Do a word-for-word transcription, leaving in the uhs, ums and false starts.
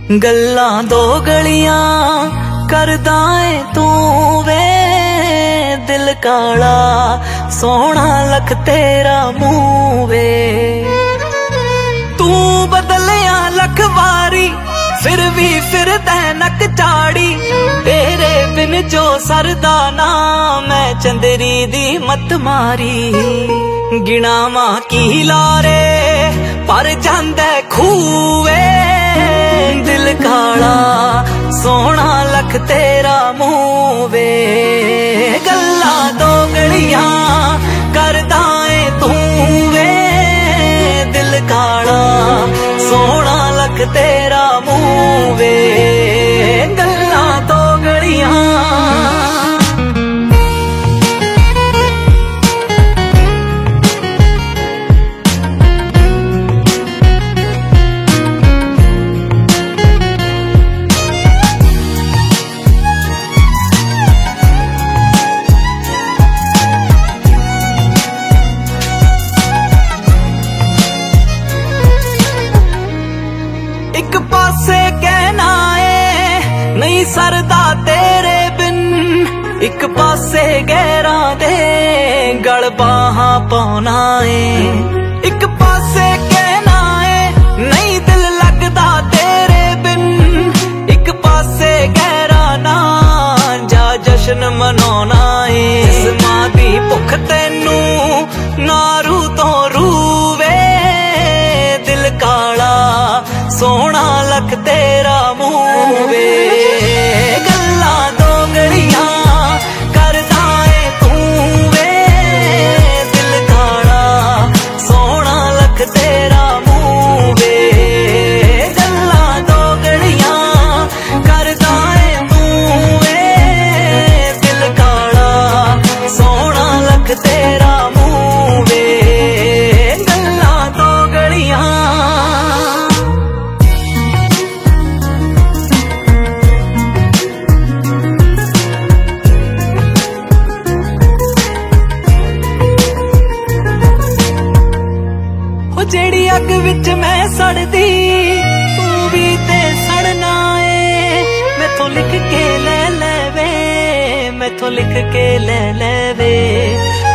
गल्लां दो गलियां करदा ऐ तू वे, दिल काला सोहना लख तेरा मुंह वे। तू बदलिया लख वारी फिर भी फिर नक चाड़ी, तेरे बिन जो सरदा ना मैं चंदरी दी मत मारी। गिणावां की लारे पर जांदे खूवे, दिल काला सोहना लख तेरा मुंह वे। गल्लां दो गलियां करदा ऐ तू वे, दिल काला सोहना लख तेरा मुंह वे। गल्लां दो गलियां एक पासे कहना है नहीं सरदा तेरे बिन, एक पासे गैरा दे गल बाहां पाना है। एक पासे कहना है नहीं दिल लगदा तेरे बिन, एक पासे गैरा ना जा जश्न मनाना है। इस मां दी भुख तैनू नारू तो रूवे, दिल काला सोहना लख तेरा मुंह वे। गल्लां दो गलियां करदा ऐ तू वे, दिल काला सोहना लख तेरा मुंह वे। गल्लां दो गलियां करदा ऐ तू वे, दिल काला सोहना लख तेरा मुंह वे। गल्लां दो गलियां जेड़ी अग विच मैं सड़दी तू भी ते सड़ना है। मैथों लिख के ले ले वे, मैथों लिख के ले ले वे।